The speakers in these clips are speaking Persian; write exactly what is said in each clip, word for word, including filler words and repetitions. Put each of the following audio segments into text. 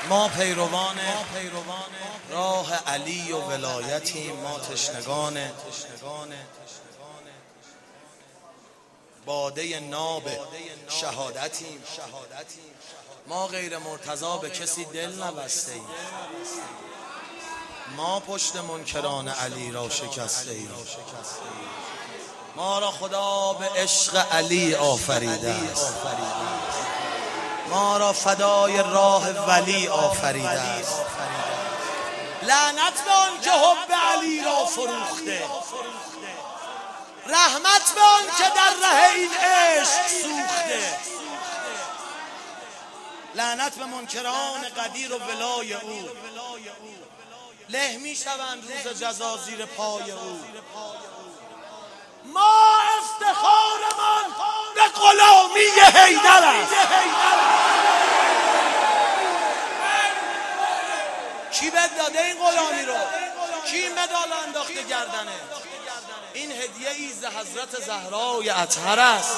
ما پیروان راه علی و ولایتیم، ما تشنگان باده ناب شهادتیم. ما غیر مرتضی به کسی دل نبسته ایم، ما پشت منکران علی را شکسته ایم. ما را خدا به عشق علی آفریده است، ما را فدای راه ولی آفریده است. لعنت به آن که حب علی را فروخته، رحمت به آن که در ره این عشق سوخته. لعنت به منکران قدیر و ولای او، له می شوند روز جزا زیر پای او. ما افتخارمان به غلامی حیدر است. کی بد داده این غلامی رو؟ کی مدال انداخته گردنه؟ این هدیه ایز حضرت زهرای اطهر است.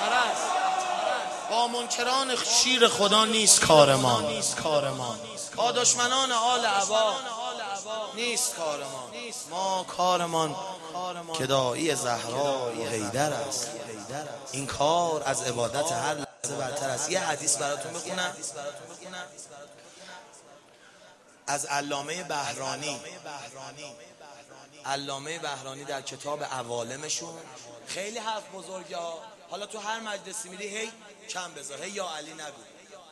با منکران شیر خدا نیست کارمان، با دشمنان آل عبا نیست کارمان. ما کارمان گدایی زهرای حیدر است. این کار از عبادت هر لحظه برتر است. یه حدیث براتون بخونم از علامه بهرانی. علامه بهرانی در کتاب عوالمشون خیلی حرف بزرگه ها. حالا تو هر مجلسی میری هی کم بذار، هی یا علی نگو.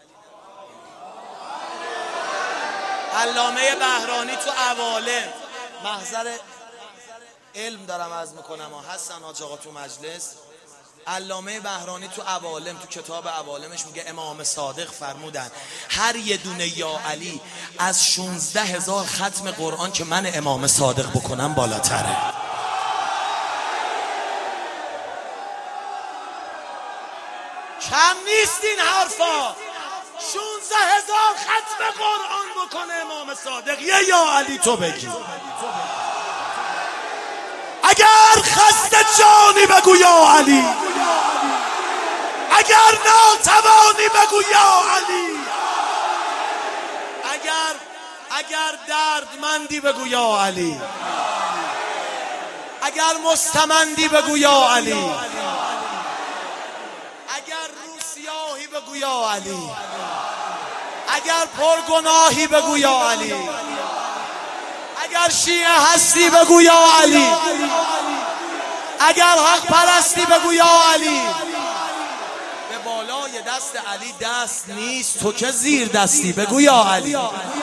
علامه بهرانی تو عوالم، محضر علم دارم عرض میکنم ها، هستن حاج آقا تو مجلس. علامه بهرانی تو عوالم، تو کتاب عوالمش میگه امام صادق فرمودن هر یه دونه یا علی از شونزده هزار ختم قرآن که من امام صادق بکنم بالاتره. کم نیست این حرفا. شونزده هزار ختم قرآن بکنه امام صادق، یه یا علی تو بگی. اگر خسته جانی بگو یا علی، اگر ناتوانی بگو یا علی، اگر اگر دردمندی بگو یا علی، اگر مستمندی بگو یا علی، اگر روسیاهی بگو یا علی، اگر پرگناهی بگو یا علی، اگر شیعه هستی بگو یا علی، اگر حق پرستی بگو یا علی. به بالای دست علی دست نیست، تو که زیر دستی بگو یا علی.